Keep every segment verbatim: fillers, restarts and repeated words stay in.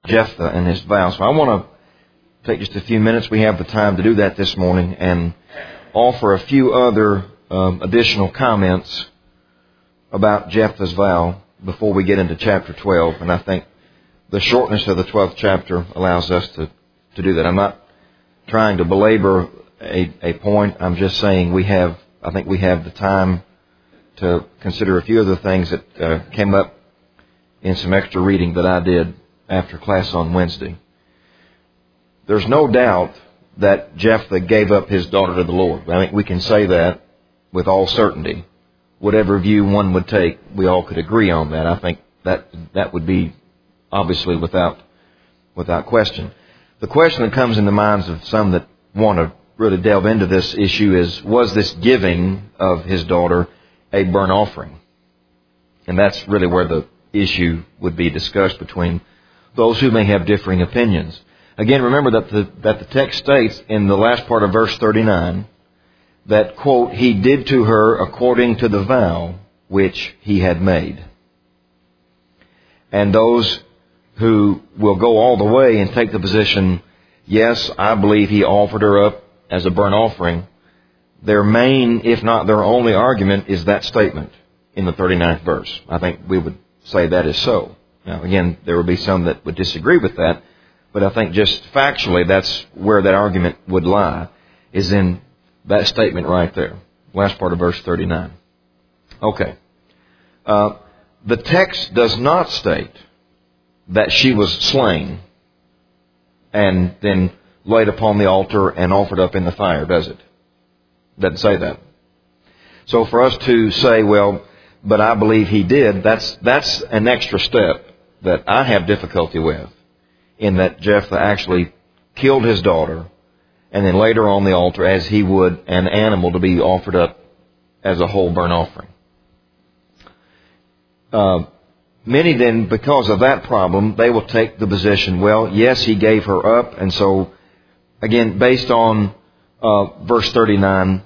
Jephthah and his vow. So I want to take just a few minutes. We have the time to do that this morning and offer a few other um, additional comments about Jephthah's vow before we get into chapter twelve. And I think the shortness of the twelfth chapter allows us to, to do that. I'm not trying to belabor a, a point. I'm just saying we have, I think we have the time to consider a few other things that uh, came up in some extra reading that I did after class on Wednesday. There's no doubt that Jephthah gave up his daughter to the Lord. I think we can say that with all certainty. Whatever view one would take, we all could agree on that. I think that that would be obviously without without question. The question that comes in the minds of some that want to really delve into this issue is, was this giving of his daughter a burnt offering? And that's really where the issue would be discussed between those who may have differing opinions. Again, remember that the, that the text states in the last part of verse thirty-nine that, quote, he did to her according to the vow which he had made. And those who will go all the way and take the position, yes, I believe he offered her up as a burnt offering, their main, if not their only argument is that statement in the thirty-ninth verse. I think we would say that is so. Now, again, there would be some that would disagree with that, but I think just factually that's where that argument would lie, is in that statement right there, last part of verse thirty-nine. Okay. Uh, the text does not state that she was slain and then laid upon the altar and offered up in the fire, does it? Doesn't say that. So for us to say, well, but I believe he did, that's that's an extra step that I have difficulty with, in that Jephthah actually killed his daughter and then laid her on the altar as he would an animal to be offered up as a whole burnt offering. Uh, many then, because of that problem, they will take the position, well, yes, he gave her up, and so, again, based on uh, verse thirty-nine,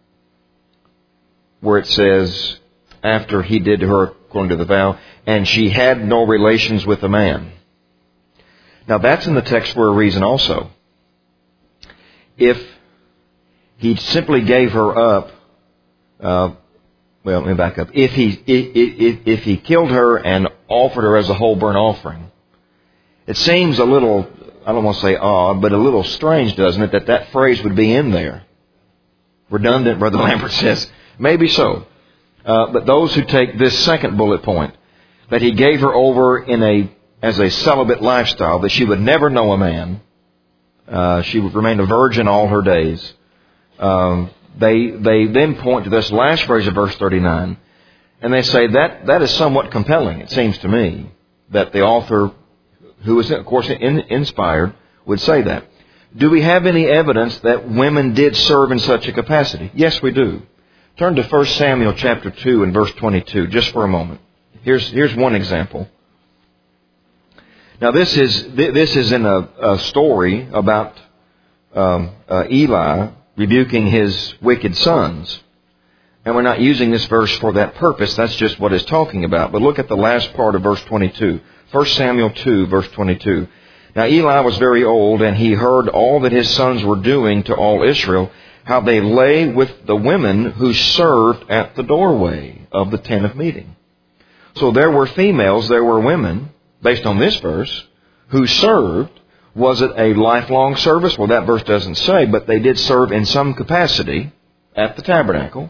where it says, after he did to her according to the vow, and she had no relations with a man. Now that's in the text for a reason also. If he simply gave her up, uh, well, let me back up. If he if, if he killed her and offered her as a whole burnt offering, it seems a little, I don't want to say odd, but a little strange, doesn't it, that that phrase would be in there. Redundant, Brother Lambert says. Maybe so. Uh, but those who take this second bullet point, that he gave her over in a as a celibate lifestyle, that she would never know a man, uh, she would remain a virgin all her days. Um, they they then point to this last phrase of verse thirty-nine, and they say that that is somewhat compelling. It seems to me that the author, who is of course in, inspired, would say that. Do we have any evidence that women did serve in such a capacity? Yes, we do. Turn to First Samuel chapter two and verse twenty-two, just for a moment. Here's here's one example. Now this is this is in a, a story about um, uh, Eli rebuking his wicked sons, and we're not using this verse for that purpose. That's just what it's talking about. But look at the last part of verse twenty-two. First Samuel two, verse twenty-two. Now Eli was very old, and he heard all that his sons were doing to all Israel, how they lay with the women who served at the doorway of the tent of meeting. So there were females, there were women, based on this verse, who served. Was it a lifelong service? Well, that verse doesn't say, but they did serve in some capacity at the tabernacle,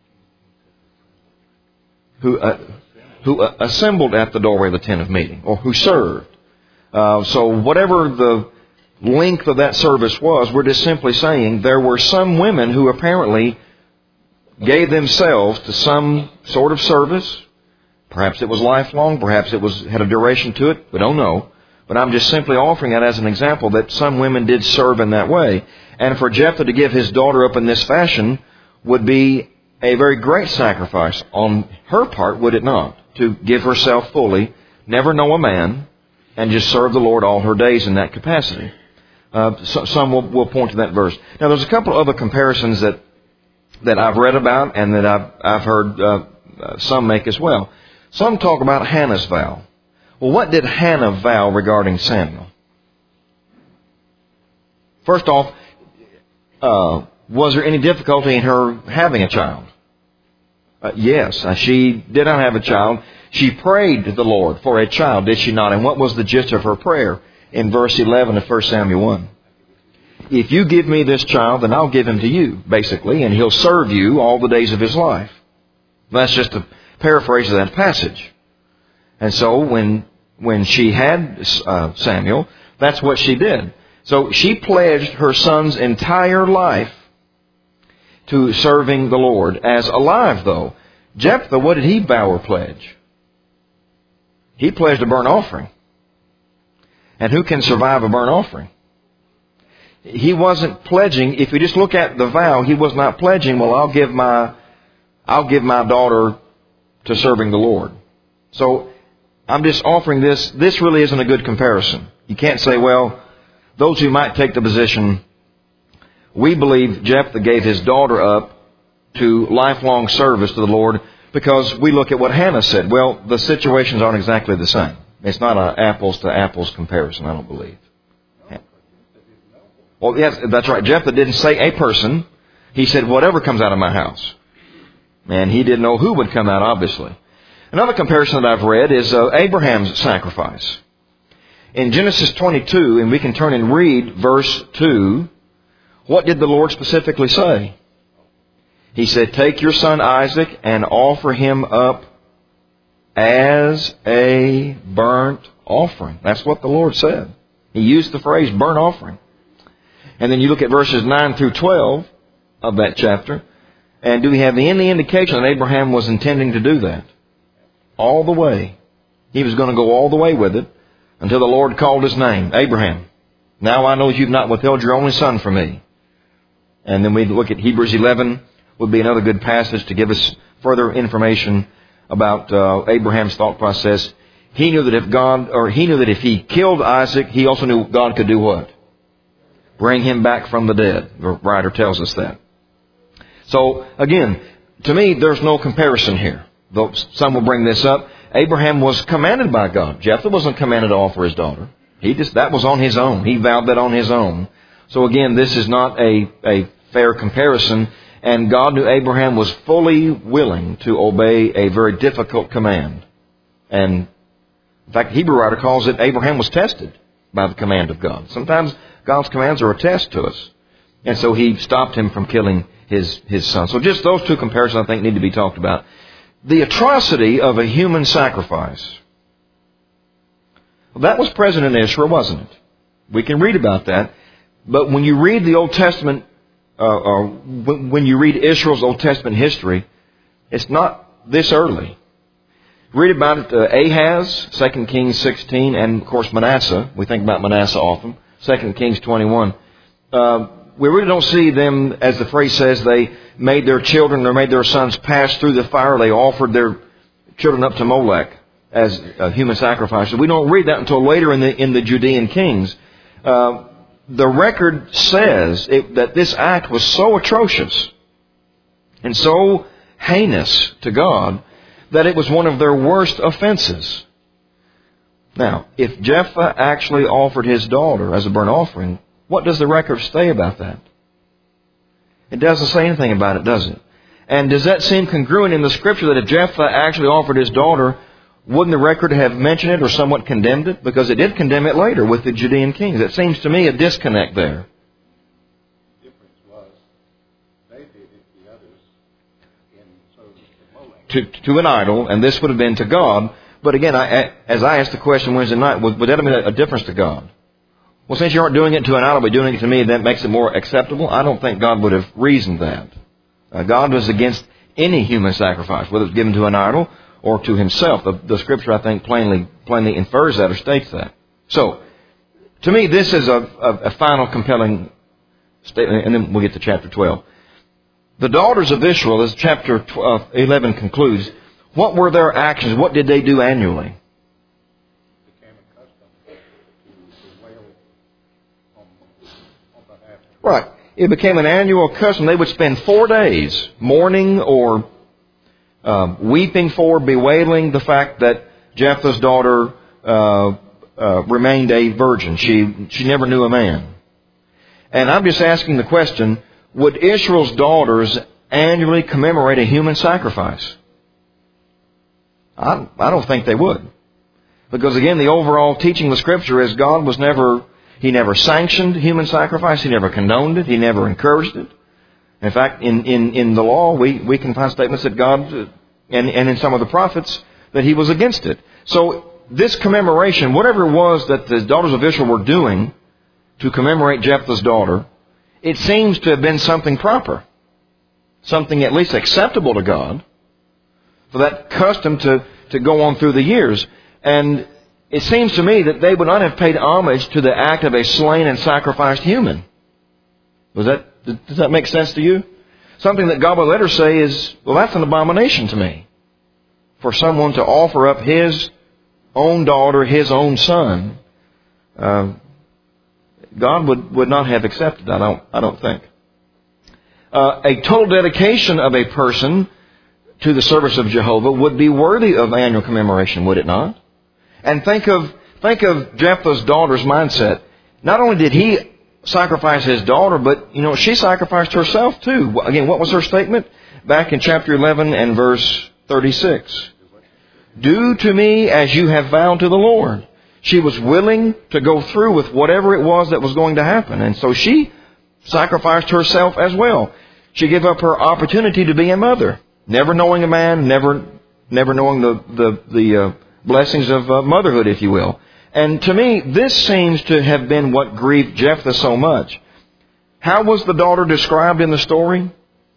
who uh, who uh, assembled at the doorway of the tent of meeting, or who served. Uh, so whatever the length of that service was, we're just simply saying there were some women who apparently gave themselves to some sort of service. Perhaps it was lifelong, perhaps it was had a duration to it, we don't know. But I'm just simply offering that as an example that some women did serve in that way. And for Jephthah to give his daughter up in this fashion would be a very great sacrifice on her part, would it not? To give herself fully, never know a man, and just serve the Lord all her days in that capacity. Uh, so, some will, will point to that verse. Now, there's a couple of other comparisons that that I've read about and that I've, I've heard uh, uh, some make as well. Some talk about Hannah's vow. Well, what did Hannah vow regarding Samuel? First off, uh, was there any difficulty in her having a child? Uh, yes, uh, she did not have a child. She prayed to the Lord for a child, did she not? And what was the gist of her prayer? In verse eleven of First Samuel one. If you give me this child, then I'll give him to you, basically, and he'll serve you all the days of his life. That's just a paraphrase of that passage. And so when when she had uh, Samuel, that's what she did. So she pledged her son's entire life to serving the Lord. As alive, though, Jephthah, what did he vow or pledge? He pledged a burnt offering. And who can survive a burnt offering? He wasn't pledging. If you just look at the vow, he was not pledging, well, I'll give my, I'll give my daughter to serving the Lord. So I'm just offering this. This really isn't a good comparison. You can't say, well, those who might take the position, we believe Jephthah gave his daughter up to lifelong service to the Lord because we look at what Hannah said. Well, the situations aren't exactly the same. It's not an apples to apples comparison, I don't believe. Well, yes, that's right. Jephthah didn't say a person. He said whatever comes out of my house. And he didn't know who would come out, obviously. Another comparison that I've read is uh, Abraham's sacrifice. In Genesis twenty-two, and we can turn and read verse two, what did the Lord specifically say? He said, take your son Isaac and offer him up as a burnt offering. That's what the Lord said. He used the phrase burnt offering. And then you look at verses nine through twelve of that chapter, and do we have any indication that Abraham was intending to do that? All the way. He was going to go all the way with it until the Lord called his name, Abraham. Now I know you've not withheld your only son from me. And then we look at Hebrews eleven, would be another good passage to give us further information about uh, Abraham's thought process. He knew that if God, or he knew that if he killed Isaac, he also knew God could do what? Bring him back from the dead. The writer tells us that. So again, to me, there's no comparison here. Though some will bring this up. Abraham was commanded by God. Jephthah wasn't commanded to offer his daughter. He just, that was on his own. He vowed that on his own. So again, this is not a, a fair comparison. And God knew Abraham was fully willing to obey a very difficult command. And in fact, the Hebrew writer calls it Abraham was tested by the command of God. Sometimes God's commands are a test to us. And so he stopped him from killing his, his son. So just those two comparisons I think need to be talked about. The atrocity of a human sacrifice. Well, that was present in Israel, wasn't it? We can read about that. But when you read the Old Testament, uh, or when you read Israel's Old Testament history, it's not this early. Read about it, uh, Ahaz, Second Kings sixteen, and of course Manasseh. We think about Manasseh often. Second Kings twenty-one. Uh, we really don't see them, as the phrase says, they made their children or made their sons pass through the fire. They offered their children up to Molech as a human sacrifice. We don't read that until later in the in the Judean Kings. Uh, the record says it, that this act was so atrocious and so heinous to God that it was one of their worst offenses. Now, if Jephthah actually offered his daughter as a burnt offering, what does the record say about that? It doesn't say anything about it, does it? And does that seem congruent in the Scripture that if Jephthah actually offered his daughter, wouldn't the record have mentioned it or somewhat condemned it? Because it did condemn it later with the Judean kings. It seems to me a disconnect there. The difference was they did it, the others, in service to Molech. To, to an idol, and this would have been to God. But again, I, as I asked the question Wednesday night, would, would that have made a difference to God? Well, since you aren't doing it to an idol, but doing it to me, that makes it more acceptable. I don't think God would have reasoned that. Uh, God was against any human sacrifice, whether it's given to an idol or to himself. The, the Scripture, I think, plainly plainly infers that or states that. So, to me, this is a, a, a final compelling statement, and then we'll get to chapter twelve. The daughters of Israel, as chapter twelve, eleven concludes, what were their actions? What did they do annually? Right. It became an annual custom. They would spend four days mourning or uh, weeping for, bewailing the fact that Jephthah's daughter uh, uh, remained a virgin. She, she never knew a man. And I'm just asking the question, would Israel's daughters annually commemorate a human sacrifice? I, I don't think they would. Because again, the overall teaching of the Scripture is God was never, He never sanctioned human sacrifice. He never condoned it. He never encouraged it. In fact, in, in, in the law, we, we can find statements that God, and, and in some of the prophets, that He was against it. So this commemoration, whatever it was that the daughters of Israel were doing to commemorate Jephthah's daughter, it seems to have been something proper. Something at least acceptable to God, for that custom to, to go on through the years. And it seems to me that they would not have paid homage to the act of a slain and sacrificed human. Was that, does that make sense to you? Something that God would later say is, well, that's an abomination to me. For someone to offer up his own daughter, his own son, uh, God would, would not have accepted that, I don't, I don't think. Uh, a total dedication of a person to the service of Jehovah would be worthy of annual commemoration, would it not? And think of, think of Jephthah's daughter's mindset. Not only did he sacrifice his daughter, but, you know, she sacrificed herself too. Again, what was her statement? Back in chapter eleven and verse thirty-six. Do to me as you have vowed to the Lord. She was willing to go through with whatever it was that was going to happen. And so she sacrificed herself as well. She gave up her opportunity to be a mother. Never knowing a man, never never knowing the, the, the uh, blessings of uh, motherhood, if you will. And to me, this seems to have been what grieved Jephthah so much. How was the daughter described in the story?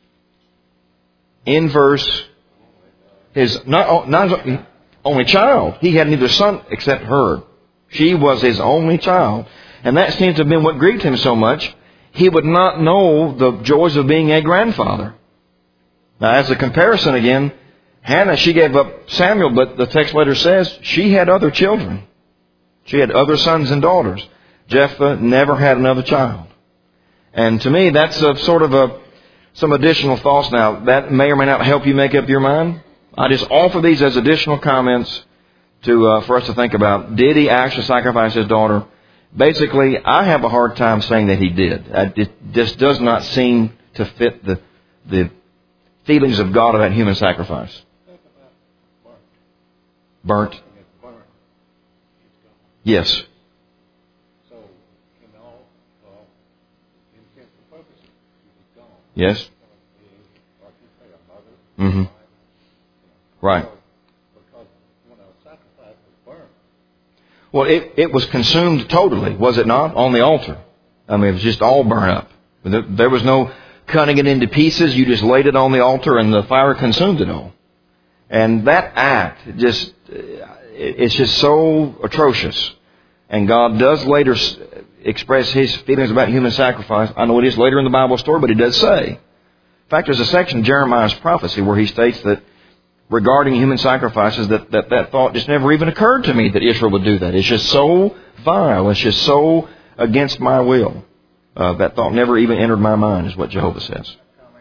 In verse, his not, not his only child. He had neither son except her. She was his only child. And that seems to have been what grieved him so much. He would not know the joys of being a grandfather. Now, as a comparison again, Hannah, she gave up Samuel, but the text later says she had other children. She had other sons and daughters. Jephthah never had another child. And to me, that's a sort of a some additional thoughts now. That may or may not help you make up your mind. I just offer these as additional comments to uh, for us to think about. Did he actually sacrifice his daughter? Basically, I have a hard time saying that he did. It just does not seem to fit the the feelings of God about human sacrifice. Burnt. Yes. So, in all, all intents and purposes, he was gone. Yes. Or you say a mother. Mm-hmm. Right. Because when a sacrifice was burned. Well, it, it was consumed totally, was it not, on the altar? I mean, it was just all burned up. There, there was no cutting it into pieces. You just laid it on the altar and the fire consumed it all. And that act just, it's just so atrocious. And God does later express His feelings about human sacrifice. I know it is later in the Bible story, but He does say. In fact, there's a section in Jeremiah's prophecy where He states that regarding human sacrifices, that, that that thought just never even occurred to me that Israel would do that. It's just so vile. It's just so against my will. Uh, that thought never even entered my mind, is what Jehovah says.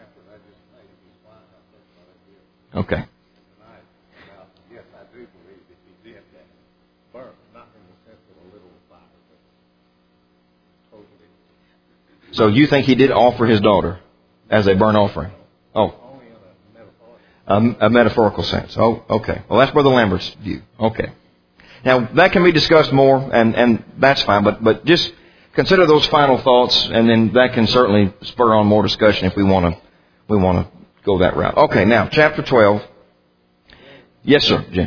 Okay. Yes, I do believe that he did that. Burnt, not in the sense of a literal fire, but totally. So you think he did offer his daughter as a burnt offering? Oh. Only in a metaphorical. Um, a metaphorical sense. Oh, okay. Well, that's Brother Lambert's view. Okay. Now, that can be discussed more, and, and that's fine, but, but just consider those final thoughts, and then that can certainly spur on more discussion if we want to, we want to go that route. Okay, now, chapter twelve. Yes, sir, Jim.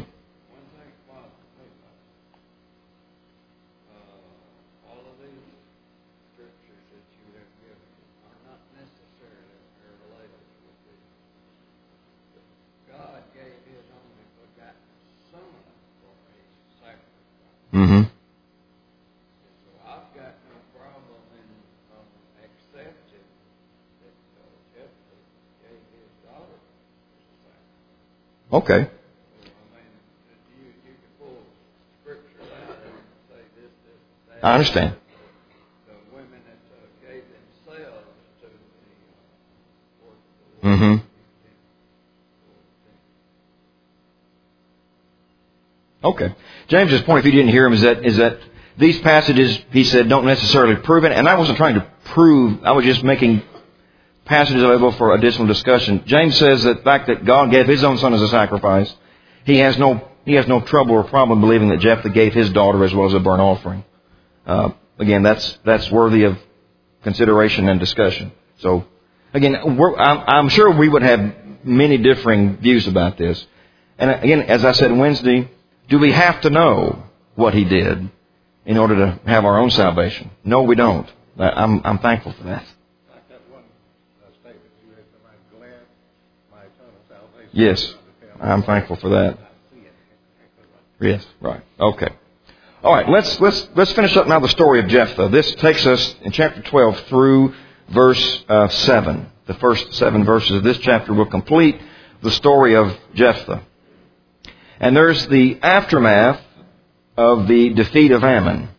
Mm-hmm. So I've got no problem in um, accepting that uh, Jephthah gave his daughter as a sacrifice. Okay. So, I mean, you, you can pull scripture out and say this, this, that. I understand. The women that uh, gave themselves to the uh, work of the Lord. Mm-hmm. Okay. James's point, if you didn't hear him, is that is that these passages, he said, don't necessarily prove it. And I wasn't trying to prove, I was just making passages available for additional discussion. James says that the fact that God gave His own Son as a sacrifice, he has no he has no trouble or problem believing that Jephthah gave his daughter as well as a burnt offering. Uh, again, that's that's worthy of consideration and discussion. So, again, we're, I'm, I'm sure we would have many differing views about this. And again, as I said Wednesday, do we have to know what he did in order to have our own salvation? No, we don't. I'm, I'm thankful for that. Like that one uh, statement, you have to I'm glad my eternal salvation. Yes, I'm thankful for that. Yes, right. Okay. All right, let's let's let's finish up now the story of Jephthah. This takes us in chapter twelve through verse uh, seven. The first seven verses of this chapter will complete the story of Jephthah. And there's the aftermath of the defeat of Ammon.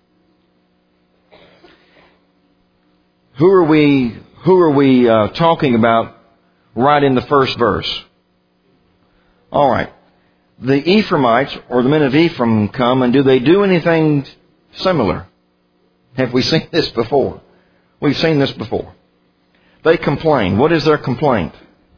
Who are we? Who are we uh, talking about right in the first verse? All right. The Ephraimites, or the men of Ephraim, come, and do they do anything similar? Have we seen this before? We've seen this before. They complain. What is their complaint?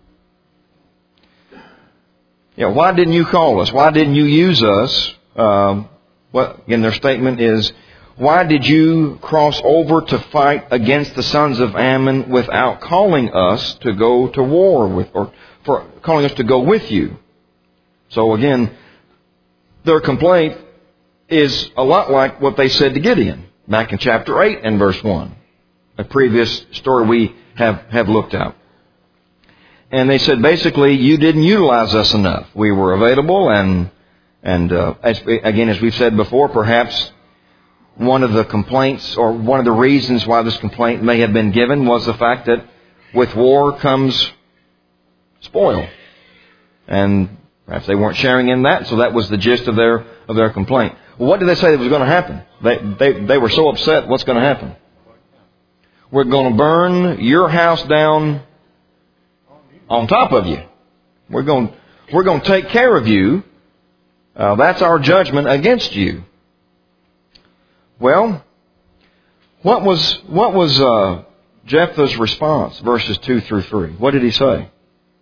Yeah, why didn't you call us? Why didn't you use us? Um, what, again, their statement is, why did you cross over to fight against the sons of Ammon without calling us to go to war with, or for calling us to go with you? So again, their complaint is a lot like what they said to Gideon back in chapter eight and verse one, a previous story we have, have looked at. And they said, basically, you didn't utilize us enough. We were available, and and uh, as, again, as we've said before, perhaps one of the complaints, or one of the reasons why this complaint may have been given, was the fact that with war comes spoil. And perhaps they weren't sharing in that, so that was the gist of their of their complaint. Well, what did they say that was going to happen? They they they were so upset. What's going to happen? We're going to burn your house down on top of you. We're going we're going to take care of you. Uh, that's our judgment against you. Well, what was what was uh, Jephthah's response? Verses two through three. What did he say?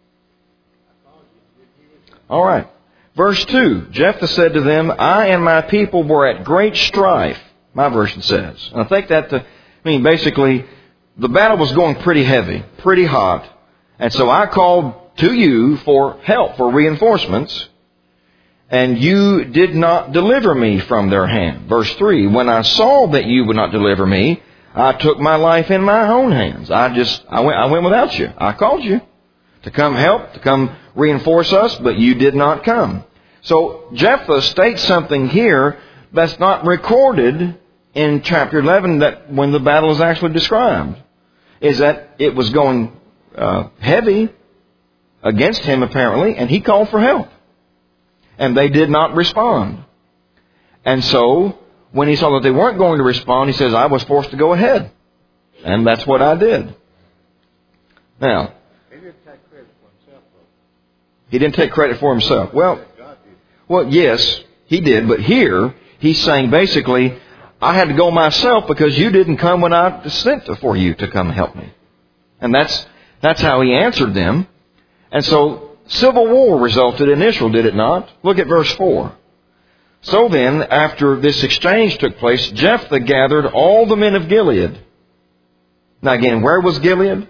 All right. Verse two. Jephthah said to them, I and my people were at great strife. My version says. And I think that to I mean basically the battle was going pretty heavy, pretty hot. And so I called to you for help, for reinforcements, and you did not deliver me from their hand. Verse three, when I saw that you would not deliver me, I took my life in my own hands. I just, I went, I went without you. I called you to come help, to come reinforce us, but you did not come. So Jephthah states something here that's not recorded in chapter eleven, that when the battle is actually described, is that it was going Uh, heavy against him apparently, and he called for help. And they did not respond. And so, when he saw that they weren't going to respond, he says, I was forced to go ahead. And that's what I did. Now, He didn't take credit for himself, though. he didn't take credit for himself. Well, God did. well, yes, he did. But here, he's saying basically, I had to go myself because you didn't come when I sent for you to come help me. And that's That's how he answered them. And so civil war resulted in Israel, did it not? Look at verse four. So then, after this exchange took place, Jephthah gathered all the men of Gilead. Now again, where was Gilead?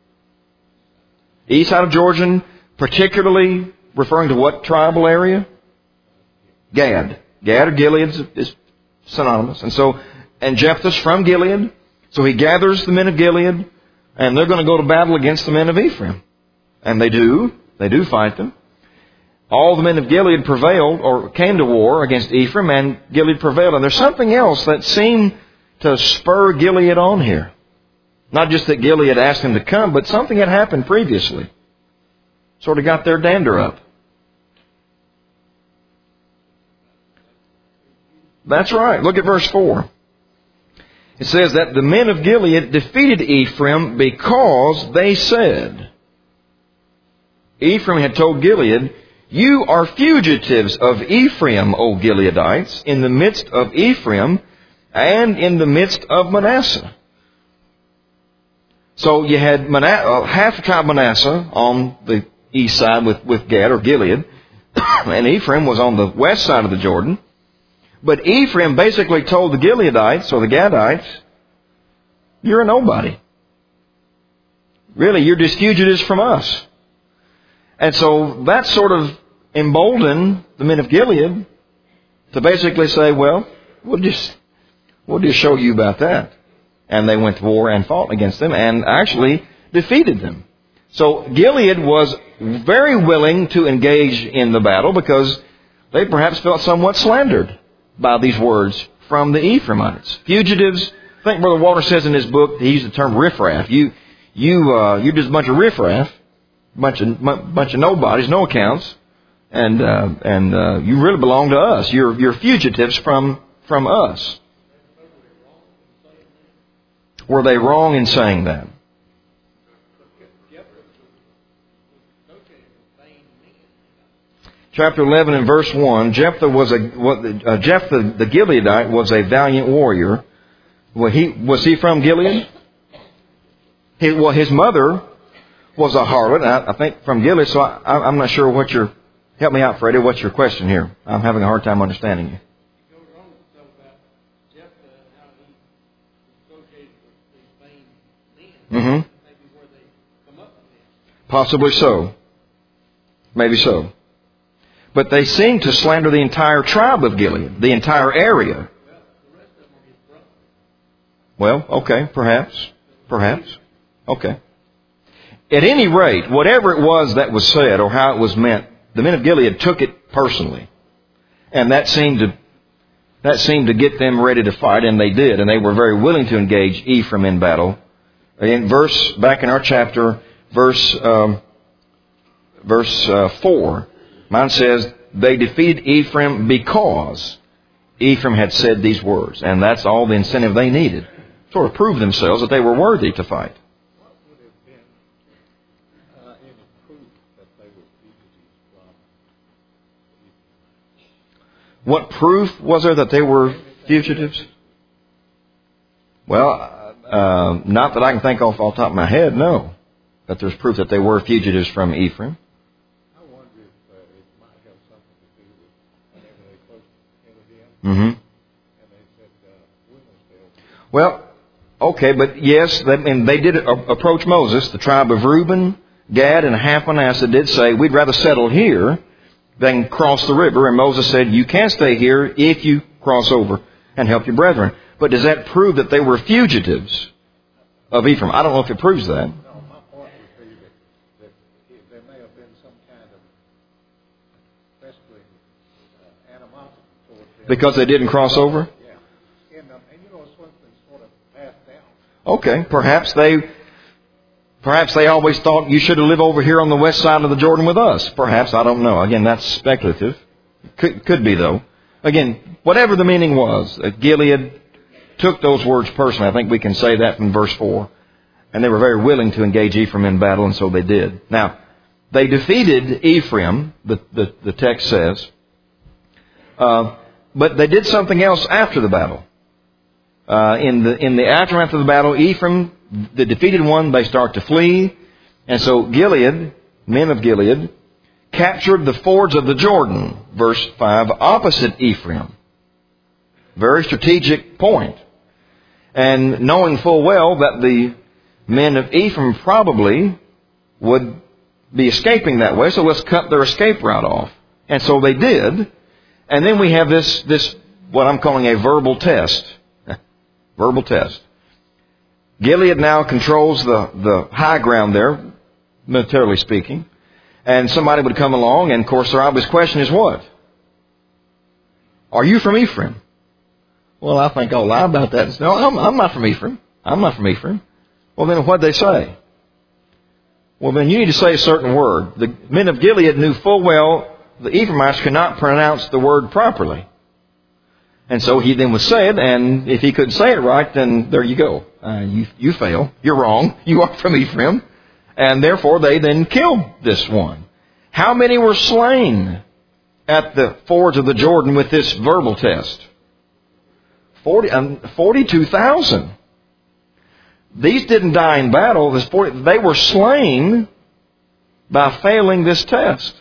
East side of Jordan, particularly referring to what tribal area? Gad. Gad or Gilead is, is synonymous. And so, and Jephthah's from Gilead. So he gathers the men of Gilead. And they're going to go to battle against the men of Ephraim. And they do. They do fight them. All the men of Gilead prevailed, or came to war against Ephraim, and Gilead prevailed. And there's something else that seemed to spur Gilead on here. Not just that Gilead asked him to come, but something had happened previously. Sort of got their dander up. That's right. Look at verse four. It says that the men of Gilead defeated Ephraim because they said, Ephraim had told Gilead, You are fugitives of Ephraim, O Gileadites, in the midst of Ephraim and in the midst of Manasseh. So you had Mana- uh, half the tribe of Manasseh on the east side with, with Gad or Gilead, and Ephraim was on the west side of the Jordan. But Ephraim basically told the Gileadites or the Gadites, you're a nobody. Really, you're just fugitives from us. And so that sort of emboldened the men of Gilead to basically say, well, we'll just, we'll just show you about that. And they went to war and fought against them and actually defeated them. So Gilead was very willing to engage in the battle because they perhaps felt somewhat slandered by these words from the Ephraimites. Fugitives, I think Brother Walter says in his book, he used the term riffraff. You, you, uh, you're just a bunch of riffraff, bunch of, bunch of nobodies, no accounts, and, uh, and, uh, you really belong to us. You're, you're fugitives from, from us. Were they wrong in saying that? Chapter eleven and verse one, Jephthah was a uh, Jephthah the Gileadite was a valiant warrior. Well, he was he from Gilead? He, well, his mother was a harlot, I, I think, from Gilead. So I, I'm not sure what your help me out, Freddie. What's your question here? I'm having a hard time understanding you. Mm-hmm. Possibly so. Maybe so. But they seem to slander the entire tribe of Gilead, the entire area. Well, okay, perhaps. Perhaps. Okay. At any rate, whatever it was that was said or how it was meant, the men of Gilead took it personally. And that seemed to that seemed to get them ready to fight, and they did. And they were very willing to engage Ephraim in battle. In verse, back in our chapter, verse um, verse uh, four, mine says, they defeated Ephraim because Ephraim had said these words. And that's all the incentive they needed. Sort of prove themselves that they were worthy to fight. What would have been uh, any proof that they were fugitives from? What proof was there that they were fugitives? Well, uh, not that I can think off off the top of my head, no. But there's proof that they were fugitives from Ephraim. Mm-hmm. And they said, uh, well, okay, but yes, they, and they did approach Moses. The tribe of Reuben, Gad, and half Manasseh did say, we'd rather settle here than cross the river. And Moses said, you can stay here if you cross over and help your brethren. But does that prove that they were fugitives of Ephraim? I don't know if it proves that. No, my point would be that, that there may have been some kind of festering uh, animosity. Because they didn't cross over? Yeah. And, um, and you know, it's something sort of passed down. Okay. Perhaps they perhaps they always thought you should have lived over here on the west side of the Jordan with us. Perhaps. I don't know. Again, that's speculative. Could, could be, though. Again, whatever the meaning was, uh, Gilead took those words personally. I think we can say that from verse four. And they were very willing to engage Ephraim in battle, and so they did. Now, they defeated Ephraim, the, the, the text says. Uh, But they did something else after the battle. Uh, in the in the aftermath of the battle, Ephraim, the defeated one, they start to flee. And so Gilead, men of Gilead, captured the fords of the Jordan, verse five, opposite Ephraim. Very strategic point. And knowing full well that the men of Ephraim probably would be escaping that way, so let's cut their escape route off. And so they did. And then we have this, this what I'm calling a verbal test. Verbal test. Gilead now controls the, the high ground there, militarily speaking. And somebody would come along, and of course their obvious question is what? Are you from Ephraim? Well, I think I'll lie about that. No, I'm, I'm not from Ephraim. I'm not from Ephraim. Well, then what'd they say? Well, then you need to say a certain word. The men of Gilead knew full well the Ephraimites could not pronounce the word properly. And so he then would say it, and if he couldn't say it right, then there you go. Uh, you, you fail. You're wrong. You are from Ephraim. And therefore they then killed this one. How many were slain at the fords of the Jordan with this verbal test? Forty, um, forty-two thousand. These didn't die in battle. This forty, they were slain by failing this test.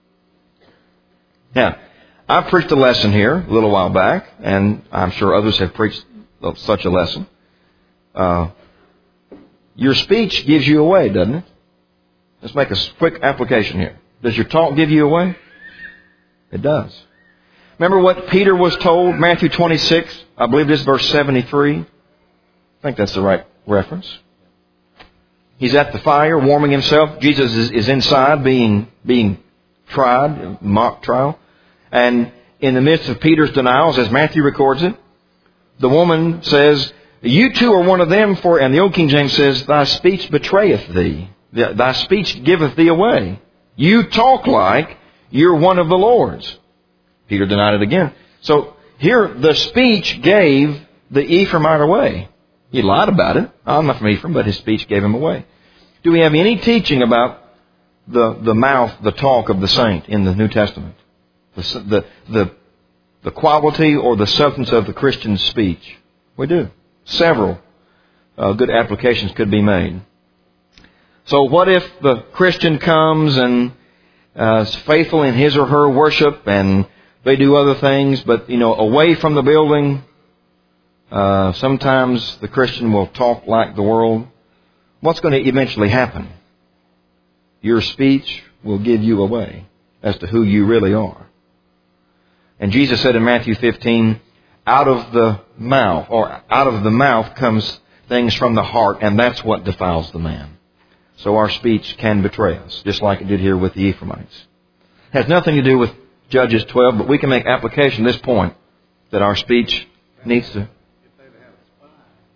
Now, I preached a lesson here a little while back, and I'm sure others have preached such a lesson. Uh, your speech gives you away, doesn't it? Let's make a quick application here. Does your talk give you away? It does. Remember what Peter was told, Matthew twenty-six, I believe this is verse seventy-three. I think that's the right reference. He's at the fire, warming himself. Jesus is, is inside being, being tried, mock trial. And in the midst of Peter's denials, as Matthew records it, the woman says, you too are one of them, for, and the Old King James says, thy speech betrayeth thee. Thy speech giveth thee away. You talk like you're one of the Lord's. Peter denied it again. So here the speech gave the Ephraimite away. He lied about it. I'm not from Ephraim, but his speech gave him away. Do we have any teaching about the, the mouth, the talk of the saint in the New Testament? The, the, the, the quality or the substance of the Christian speech? We do. Several uh, good applications could be made. So what if the Christian comes and uh, is faithful in his or her worship and they do other things, but, you know, away from the building, uh, sometimes the Christian will talk like the world. What's going to eventually happen? Your speech will give you away as to who you really are. And Jesus said in Matthew fifteen, out of the mouth, or out of the mouth comes things from the heart, and that's what defiles the man. So our speech can betray us, just like it did here with the Ephraimites. It has nothing to do with Judges twelve, but we can make application at this point that our speech needs to. If they had a spy,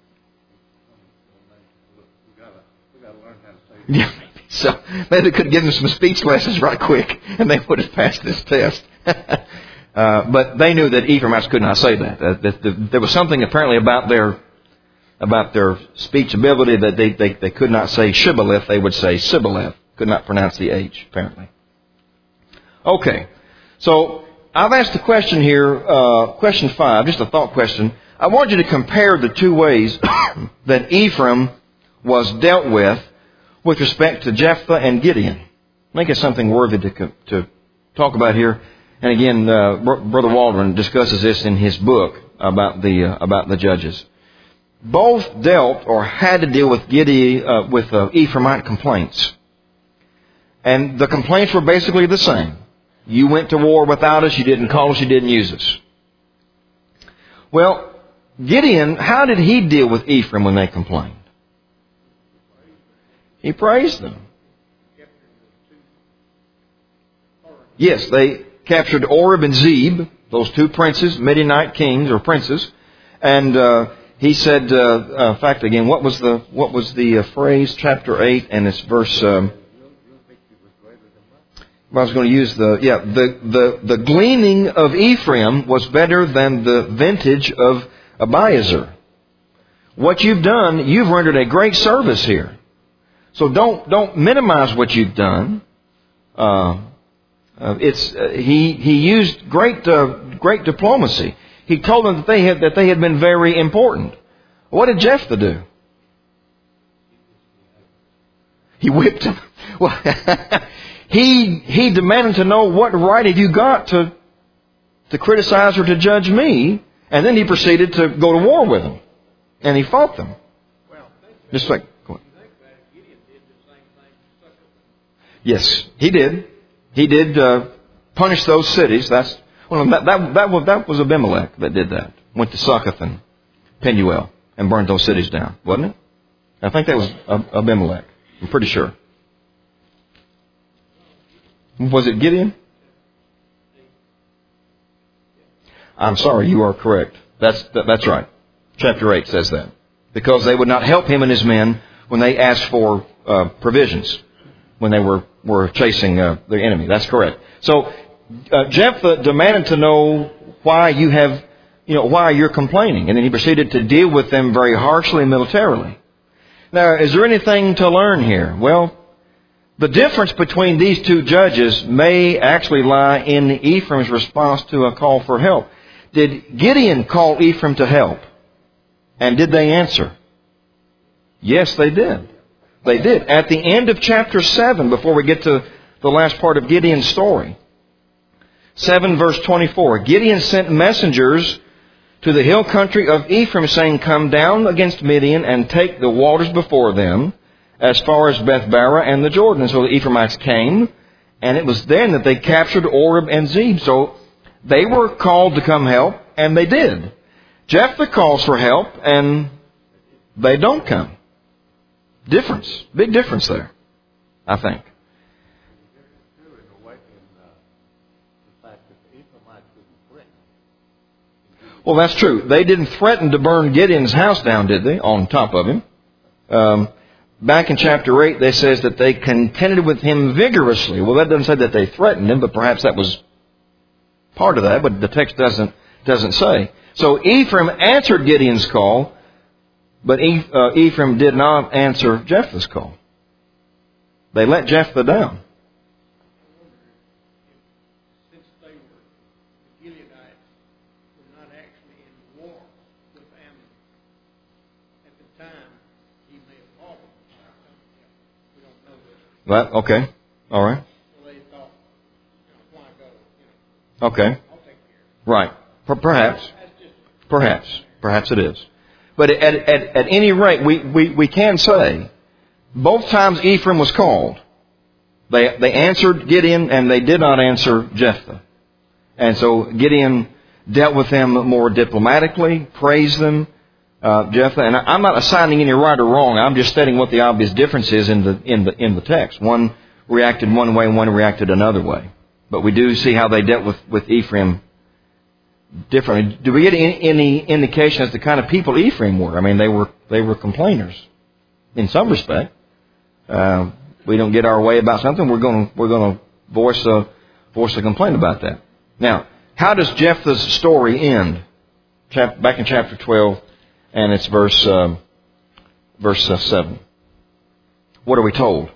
we gotta we gotta learn how to say it. Yeah, so maybe they could give them some speech lessons right quick, and they would have passed this test. uh, but they knew that Ephraimites could not say that. Uh, that the, there was something apparently about their about their speech ability that they, they, they could not say shibboleth, they would say sibboleth. Could not pronounce the H, apparently. Okay, so I've asked a question here, uh, question five, just a thought question. I want you to compare the two ways that Ephraim was dealt with with respect to Jephthah and Gideon. I think it's something worthy to, to talk about here. And again, uh, Brother Waldron discusses this in his book about the uh, about the judges. Both dealt or had to deal with Gideon, uh, with uh, Ephraimite complaints. And the complaints were basically the same. You went to war without us, you didn't call us, you didn't use us. Well, Gideon, how did he deal with Ephraim when they complained? He praised them. Yes, they captured Oreb and Zeb, those two princes, Midianite kings or princes, and uh, he said, uh, uh, in fact, again, what was the what was the uh, phrase? Chapter eight, and it's verse. Um, I was going to use the yeah the the the gleaning of Ephraim was better than the vintage of Abiezer. What you've done, you've rendered a great service here. So don't don't minimize what you've done. Uh, uh, it's uh, he he used great uh, great diplomacy. He told them that they had that they had been very important. What did Jephthah do? He whipped him. Well, he he demanded to know, what right have you got to to criticize or to judge me? And then he proceeded to go to war with them, and he fought them. Just like. Yes, he did. He did uh, punish those cities. That's well, that that that was, that was Abimelech that did that. Went to Succoth and Penuel and burned those cities down, wasn't it? I think that was Abimelech. I'm pretty sure. Was it Gideon? I'm sorry, you are correct. That's that, that's right. Chapter eight says that, because they would not help him and his men when they asked for uh, provisions, when they were, were chasing uh, the enemy. That's correct. So uh, Jephthah demanded to know why you have, you know, why you're complaining. And then he proceeded to deal with them very harshly militarily. Now, is there anything to learn here? Well, The difference between these two judges may actually lie in Ephraim's response to a call for help. Did Gideon call Ephraim to help? And did they answer? Yes, they did. They did. At the end of chapter seven, before we get to the last part of Gideon's story, seven verse twenty-four, Gideon sent messengers to the hill country of Ephraim, saying, "Come down against Midian and take the waters before them, as far as Beth-barah and the Jordan." And so the Ephraimites came, and it was then that they captured Oreb and Zeb. So they were called to come help, and they did. Jephthah calls for help, and they don't come. Difference. Big difference there, I think. Too, in a way, in uh, the fact that the Ephraimites didn't threaten. Well, that's true. They didn't threaten to burn Gideon's house down, did they, on top of him? Um, back in chapter eight, they says that they contended with him vigorously. Well, that doesn't say that they threatened him, but perhaps that was part of that, but the text doesn't doesn't say. So Ephraim answered Gideon's call, but Ephraim did not answer Jephthah's call. They let Jephthah down. Since they were, the Gileadites were not actually in war with Ammon at the time, he may have fought them. We don't know this. Well, okay. All right. So they thought, you know, why go? You know, Okay. I'll take care of it. Right. Per- Perhaps. That's just Perhaps. Perhaps it is. But at, at, at any rate, we, we, we can say both times Ephraim was called. They, they answered Gideon and they did not answer Jephthah. And so Gideon dealt with them more diplomatically, praised them, uh, Jephthah. And I'm not assigning any right or wrong. I'm just stating what the obvious difference is in the, in the, in the text. One reacted one way and one reacted another way. But we do see how they dealt with, with Ephraim differently. Do we get any, any indication as to the kind of people Ephraim were? I mean, they were they were complainers in some respect. Uh, we don't get our way about something, we're going to we're going to voice a voice a complaint about that. Now, how does Jephthah's story end? Chap, back in chapter twelve, and it's verse um, verse uh, seven. What are we told?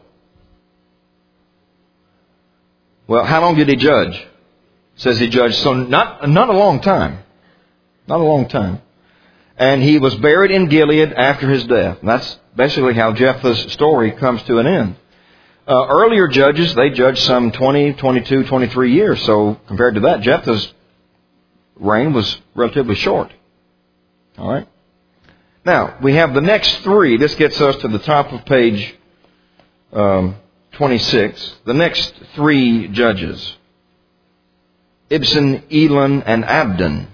Well, how long did he judge? Says he judged, so not not a long time. Not a long time. And he was buried in Gilead after his death. And that's basically how Jephthah's story comes to an end. Uh, earlier judges, they judged some twenty, twenty-two, twenty-three years. So compared to that, Jephthah's reign was relatively short. All right. Now, we have the next three. This gets us to the top of page um, twenty-six. The next three judges. Ibzan, Elon, and Abdon.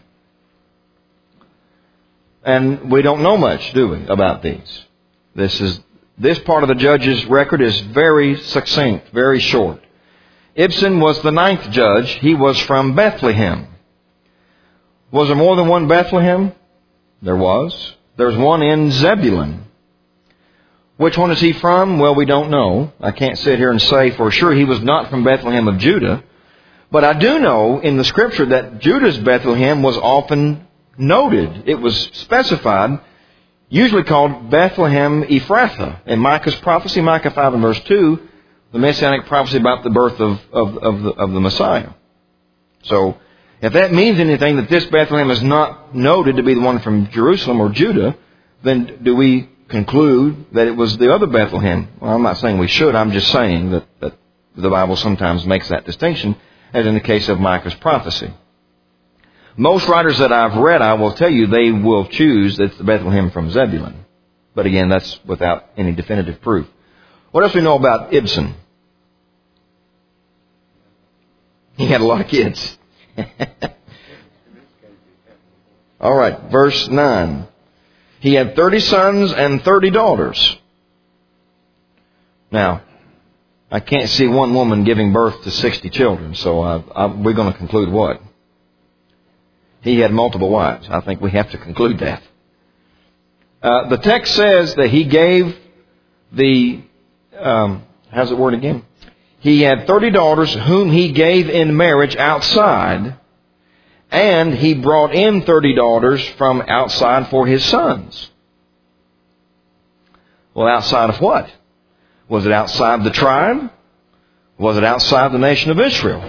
And we don't know much, do we, about these? This is this part of the judge's record is very succinct, very short. Ibzan was the ninth judge. He was from Bethlehem. Was there more than one Bethlehem? There was. There's one in Zebulun. Which one is he from? Well, we don't know. I can't sit here and say for sure he was not from Bethlehem of Judah. But I do know in the Scripture that Judah's Bethlehem was often noted. It was specified, usually called Bethlehem Ephrathah. In Micah's prophecy, Micah five and verse two, the Messianic prophecy about the birth of, of, of, the, of the Messiah. So, if that means anything, that this Bethlehem is not noted to be the one from Jerusalem or Judah, then do we conclude that it was the other Bethlehem? Well, I'm not saying we should. I'm just saying that, that the Bible sometimes makes that distinction, as in the case of Micah's prophecy. Most writers that I've read, I will tell you, they will choose that it's the Bethlehem from Zebulun. But again, that's without any definitive proof. What else do we know about Ibzan? He had a lot of kids. All right, verse nine. He had thirty sons and thirty daughters. Now, I can't see one woman giving birth to sixty children, so I, I, we're going to conclude what? He had multiple wives. I think we have to conclude that. Uh, the text says that he gave the, um, how's it word again? He had thirty daughters whom he gave in marriage outside, and he brought in thirty daughters from outside for his sons. Well, outside of what? Was it outside the tribe? Was it outside the nation of Israel?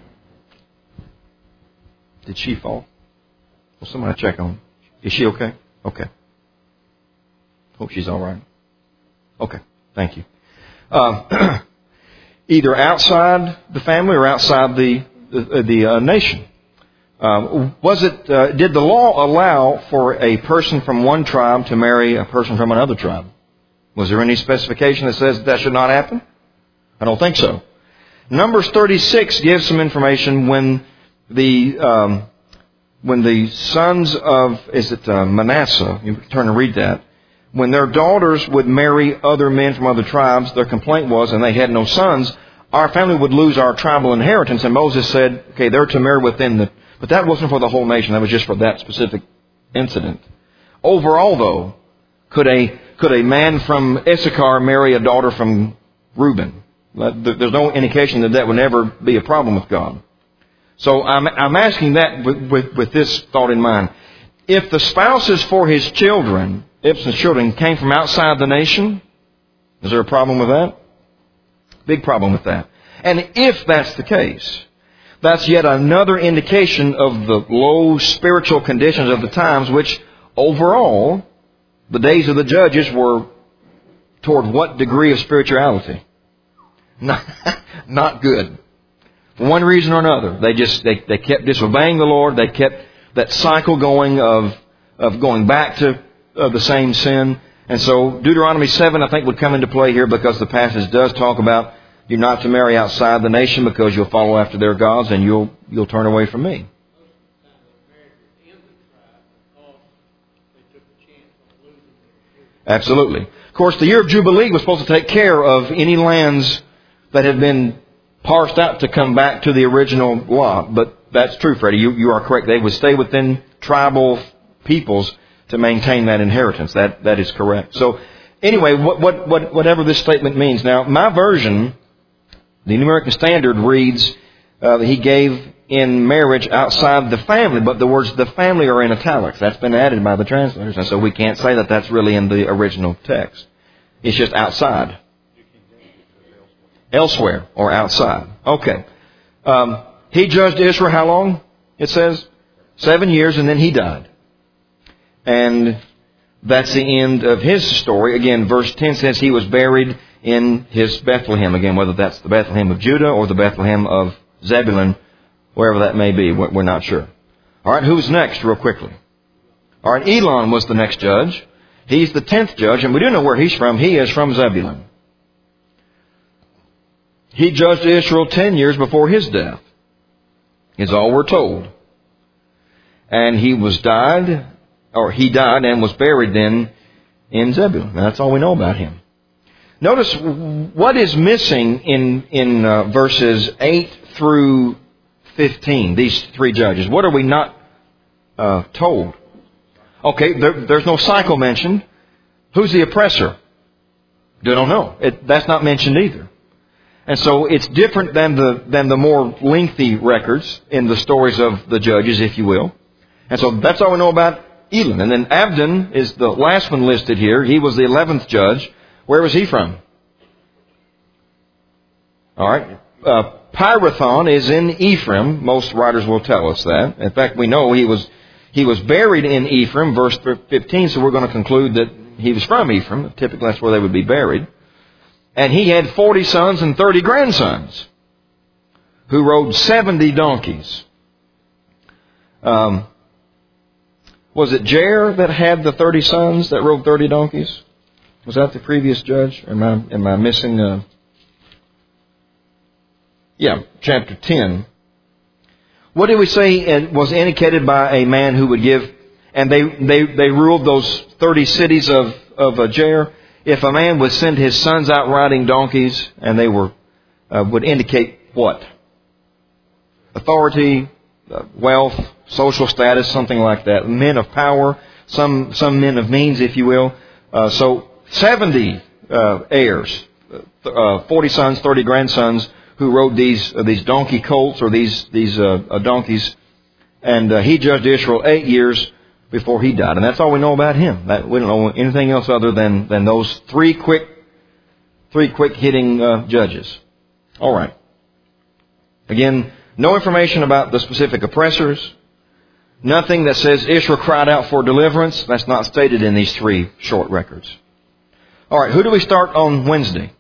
Did she fall? Well, somebody check on her. Is she okay? Okay. Hope she's all right. Okay. Thank you. Uh, either outside the family or outside the the, the uh, nation. Um, was it? Uh, did the law allow for a person from one tribe to marry a person from another tribe? Was there any specification that says that should not happen? I don't think so. Numbers thirty-six gives some information when the um, when the sons of is it uh, Manasseh? You turn and read that. When their daughters would marry other men from other tribes, their complaint was, and they had no sons, our family would lose our tribal inheritance. And Moses said, okay, they're to marry within the... But that wasn't for the whole nation. That was just for that specific incident. Overall, though, could a could a man from Issachar marry a daughter from Reuben? There's no indication that that would never be a problem with God. So I'm, I'm asking that with, with, with this thought in mind. If the spouses for his children... Ibsen's children came from outside the nation, is there a problem with that? Big problem with that. And if that's the case, that's yet another indication of the low spiritual conditions of the times, which overall, the days of the judges were toward what degree of spirituality? Not, not good. For one reason or another. They just, they, they kept disobeying the Lord. They kept that cycle going of, of going back to of the same sin. And so Deuteronomy seven, I think, would come into play here because the passage does talk about you're not to marry outside the nation because you'll follow after their gods and you'll you'll turn away from me. Absolutely. Of course, the year of Jubilee was supposed to take care of any lands that had been parsed out to come back to the original law. But that's true, Freddie. You, you are correct. They would stay within tribal peoples to maintain that inheritance. That that is correct. So anyway, what, what, what, whatever this statement means. Now, my version, the New American Standard, reads uh, that he gave in marriage outside the family, but the words "the family" are in italics. That's been added by the translators, and so we can't say that that's really in the original text. It's just outside, elsewhere, or outside. Okay. Um, he judged Israel how long? It says seven years, and then he died. And that's the end of his story. Again, verse ten says he was buried in his Bethlehem. Again, whether that's the Bethlehem of Judah or the Bethlehem of Zebulun, wherever that may be, we're not sure. All right, who's next, real quickly? All right, Elon was the next judge. He's the tenth judge, and we do know where he's from. He is from Zebulun. He judged Israel ten years before his death, is all we're told. And he was died... Or he died and was buried then in Zebulun. That's all we know about him. Notice what is missing in in uh, verses eight through fifteen. These three judges. What are we not uh, told? Okay, there, there's no cycle mentioned. Who's the oppressor? They don't know. It, that's not mentioned either. And so it's different than the than the more lengthy records in the stories of the judges, if you will. And so that's all we know about Elon. And then Abdon is the last one listed here. He was the eleventh judge. Where was he from? All right. Uh, Pirathon is in Ephraim. Most writers will tell us that. In fact, we know he was he was buried in Ephraim, verse fifteen, so we're going to conclude that he was from Ephraim. Typically, that's where they would be buried. And he had forty sons and thirty grandsons who rode seventy donkeys. Um... Was it Jair that had the thirty sons that rode thirty donkeys? Was that the previous judge? Am I, am I missing? Uh... Yeah, chapter ten. What did we say was indicated by a man who would give, and they, they, they ruled those thirty cities of, of uh, Jair? If a man would send his sons out riding donkeys, and they were, uh, would indicate what? Authority, uh, wealth, social status, something like that. Men of power, some some men of means, if you will. Uh, so seventy uh, heirs, uh, forty sons, thirty grandsons, who rode these uh, these donkey colts or these these uh, uh, donkeys, and uh, he judged Israel eight years before he died, and that's all we know about him. That, we don't know anything else other than than those three quick three quick hitting uh, judges. All right. Again, no information about the specific oppressors. Nothing that says Israel cried out for deliverance. That's not stated in these three short records. All right, who do we start on Wednesday?